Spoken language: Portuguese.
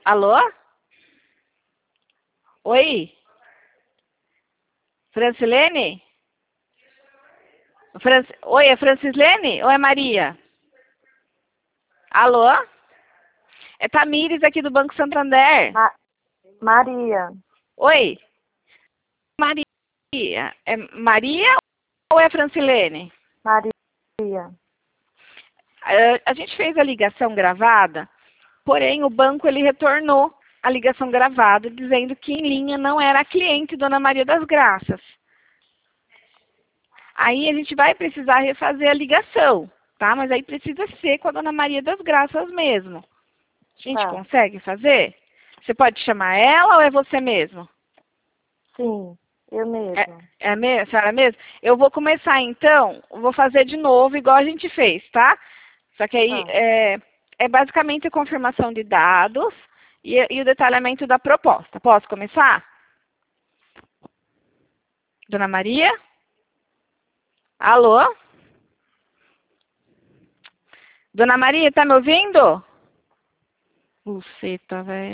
Alô? Oi? Francilene? Oi, é Francislene ou é Maria? Alô? É Tamires aqui do Banco Santander. Maria. Oi? Maria. É Maria ou é Francilene? Maria. A gente fez a ligação gravada, porém o banco ele retornou a ligação gravada dizendo que em linha não era a cliente Dona Maria das Graças. Aí a gente vai precisar refazer a ligação, tá? Mas aí precisa ser com a Dona Maria das Graças mesmo. A gente consegue fazer? Você pode chamar ela ou é você mesmo? Sim, eu mesma. É a senhora mesmo? Eu vou começar então, vou fazer de novo igual a gente fez, tá? Só que aí é basicamente a confirmação de dados e o detalhamento da proposta. Posso começar? Dona Maria? Alô? Dona Maria, tá me ouvindo? Buceta, velho.